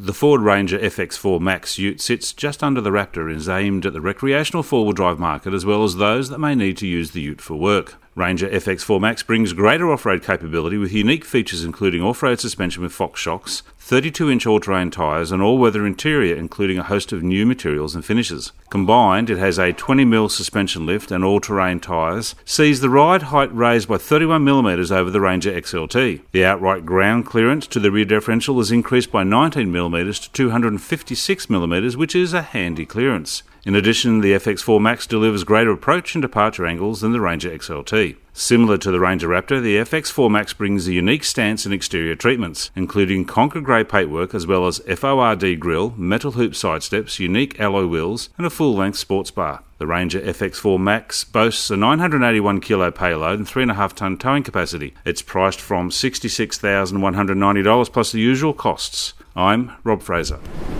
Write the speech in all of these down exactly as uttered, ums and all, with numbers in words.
The Ford Ranger F X four Max ute sits just under the Raptor and is aimed at the recreational four-wheel drive market as well as those that may need to use the ute for work. Ranger F X four Max brings greater off-road capability with unique features including off-road suspension with Fox shocks, thirty-two inch all-terrain tyres and all-weather interior including a host of new materials and finishes. Combined, it has a twenty millimeter suspension lift and all-terrain tyres, sees the ride height raised by thirty-one millimetres over the Ranger X L T. The outright ground clearance to the rear differential is increased by nineteen millimetres to two hundred fifty-six millimetres, which is a handy clearance. In addition, the F X four Max delivers greater approach and departure angles than the Ranger X L T. Similar to the Ranger Raptor, the F X four Max brings a unique stance and exterior treatments, including Conquer grey paintwork as well as F O R D grille, metal hoop side steps, unique alloy wheels and a full-length sports bar. The Ranger F X four Max boasts a nine hundred eighty-one kilo payload and three point five tonne towing capacity. It's priced from sixty-six thousand one hundred ninety dollars plus the usual costs. I'm Rob Fraser.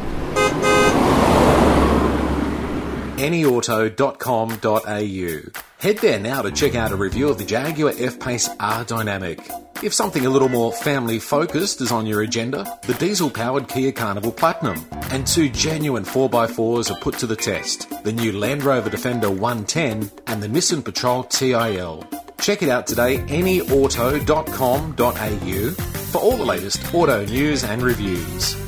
any auto dot com dot a u. Head there now to check out a review of the Jaguar F-Pace R-Dynamic. If something a little more family-focused is on your agenda, the diesel-powered Kia Carnival Platinum and two genuine four by fours are put to the test, the new Land Rover Defender one ten and the Nissan Patrol T I L. Check it out today, any auto dot com dot a u, for all the latest auto news and reviews.